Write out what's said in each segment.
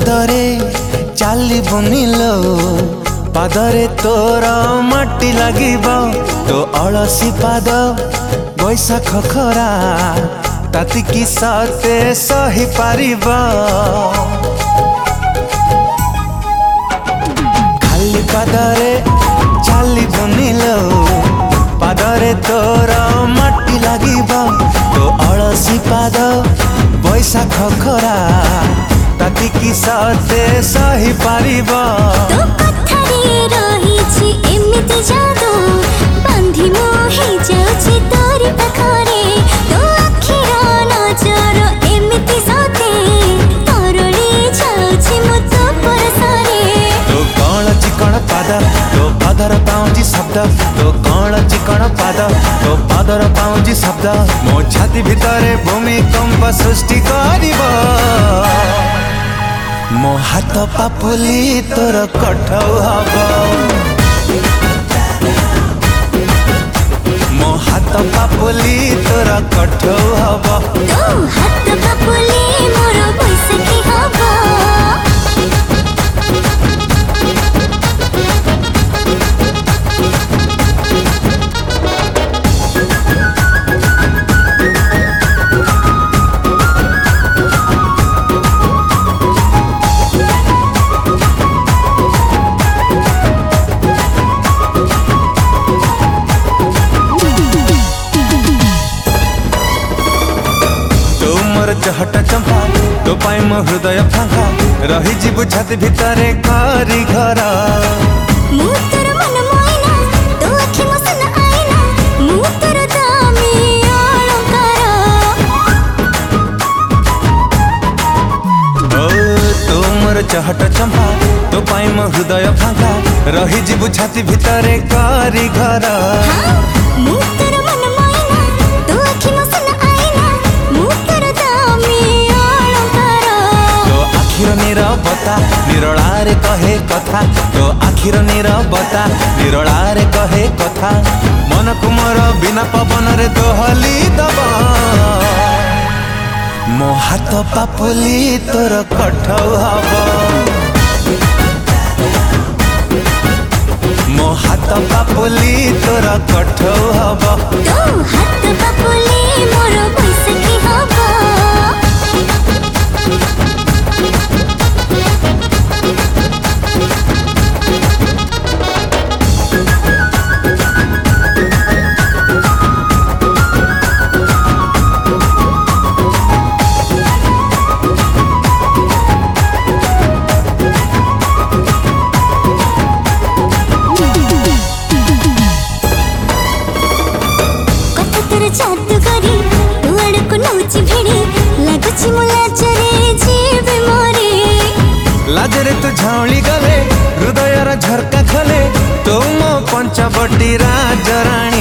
पादरे चाली बुनिलो पादरे तोर माटी लागिब तो अलसी पाद बैशाख खरा तातिकी सते सही पारिब खाली पादरे चाली बुनिलो पादरे तोर माटी लागिब तो अलसी पाद बैशाख खरा तातिकी सते सही पारिब तो कथारे रहिछि एमिति जादू बांधी मोहि जाउछि तोरी पाखरे तो आखिर नजर एमिति सते तरली जाउछि मो तो परसरे तो कण चिकण पाद तो पादर पाउजी शब्द तो कण चिकण पाद तो पादर पाउजी शब्द मो छाती भितरे भूमिकंप सृष्टि करिब मो हाथ पापुली तोर कठौ हब मो हाथ पापुली तोर कठौ हब तो हाथ पापुली मोर बैसाखी हब चहट चंपा तो पाई मो हृदय फांका रही जीव छाती भितरे करी घर मु तोर मन मोइना तो आखि मो सन आईना मु तोर दामी अलंकार ओ तो मोर चहट चंपा तो पाई मो हृदय फांका रही जीव छाती भितरे करी घर मु तोर मन मोइना तो आखि मो सन आईना मु तोर दामी अलंकार तो आखिर नीरवता निरलारे कहे कथा तो आखिर नीरवता निरलारे कहे कथा मन कुमर बिना पवन रे दोहली दब मो हाथ पापुली तोर कठौ हब मो हाथ पापुली तोर कठौ हब तो हाथ पापुली मोर बैसाखी हब जादू करी तुआड़ को नौची भिड़ी लागुछि मो लाजरे जीव मोरे लाजरे तू झाउली गले हृदयर झरका खले तो मो पंचवटी राजराणी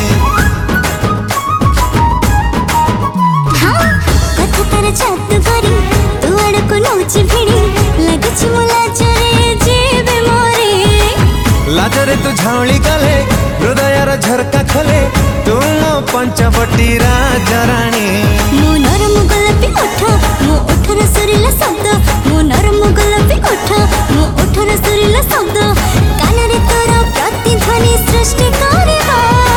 हाँ कथा तार जादू करी तुआड़ को नौची भिड़ी लागुछि मो लाजरे जीव मोरे लाजरे तू झाउली गले हृदयर झरका खले तू मो पंचवटी राजराणी मो नरम गोलापी ओठ मो ओठर सुरिला शब्द मो नरम गोलापी ओठ मो ओठर सुरिला शब्द कानरे तोर प्रतिध्वनि सृष्टि करिबा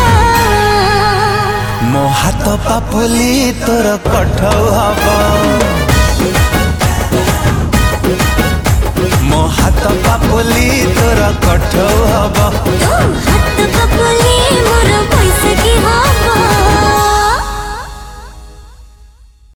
मो हाथ पापुली तोर कठौ हब मो हाथ पापुली तोर कठौ हब तो हाथ पापुली